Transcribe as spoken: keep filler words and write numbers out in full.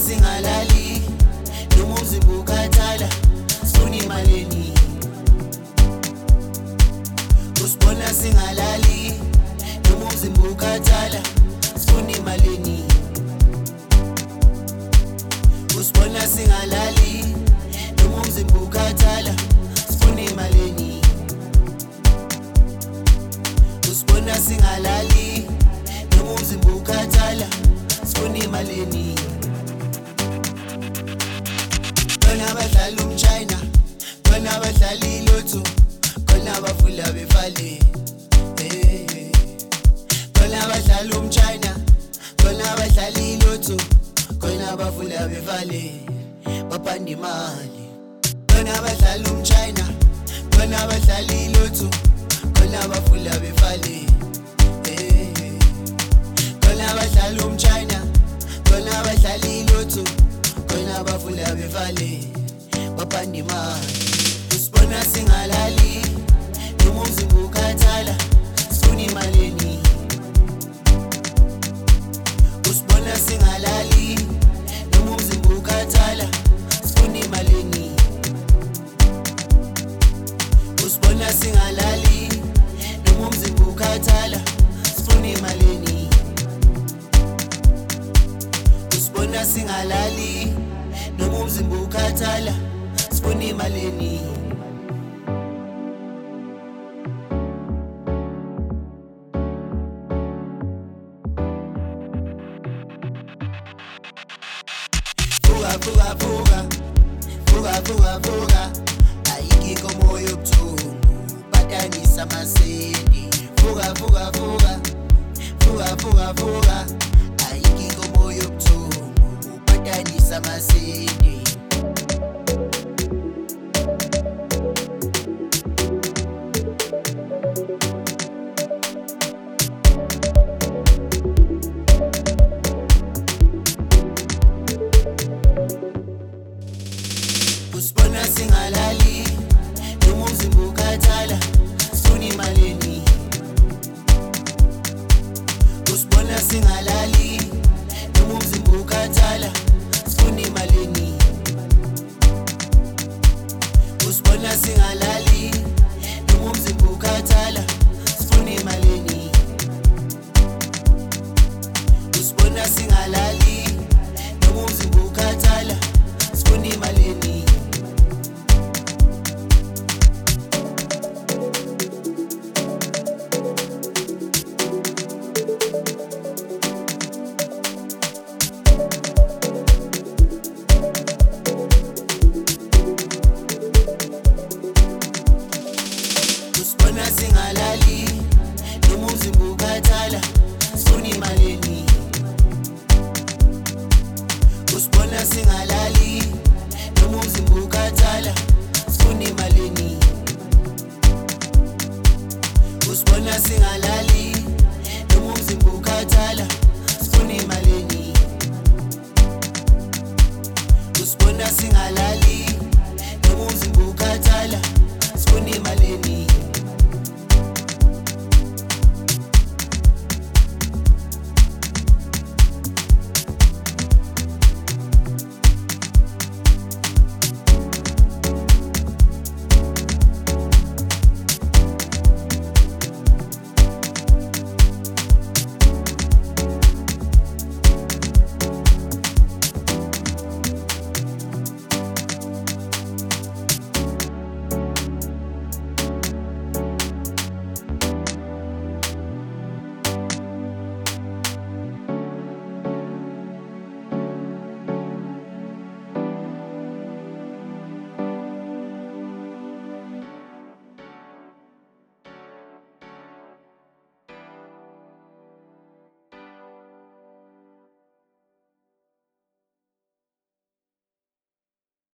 singalali noma umzimba ukhathala sifuna imali eningi. Usibona singalali noma umzimba ukhathala sifuna imali eningi. Usibona singalali noma umzimba ukhathala sifuna imali eningi. Usibona singalali noma umzimba ukhathala sifuna imali eningi. Khona abadlala umchina, khona abadlala ilotho, khona abavula befale. Hey, khona abadlala umchina, khona abadlala ilotho, khona abavula befale bapanda imali. Khona abadlala umchina, khona abadlala ilotho, khona abavula befale. Hey, khona abadlala umchina, khona abadlala ilotho, khona abavula befale bapanda imali. Usibona singalali noma umzimba ukhathala sifuna imali eningi. Usibona singalali noma umzimba ukhathala sifuna imali eningi. Usibona singalali noma umzimba ukhathala sifuna imali eningi. Usibona singalali noma umzimba ukhathala sifuna imali eningi. Fuga fuga fuga fuga fuga fuga ayikho moyo buthungu badanisa maseni. Fuga fuga fuga fuga fuga fuga ayikho moyo buthungu badanisa maseni. Usibona singalali noma umzimba ukhathala sifuna imali eningi. Usibona singalali noma umzimba ukhathala sifuna imali eningi. Usibona singalali noma umzimba ukhathala sifuna imali eningi. Usibona singalali noma umzimba ukhathala sifuna imali eningi. Usibona singalali noma umzimba ukhathala sifuna imali eningi. Usibona singalali noma umzimba ukhathala sifuna imali eningi. Usibona singalali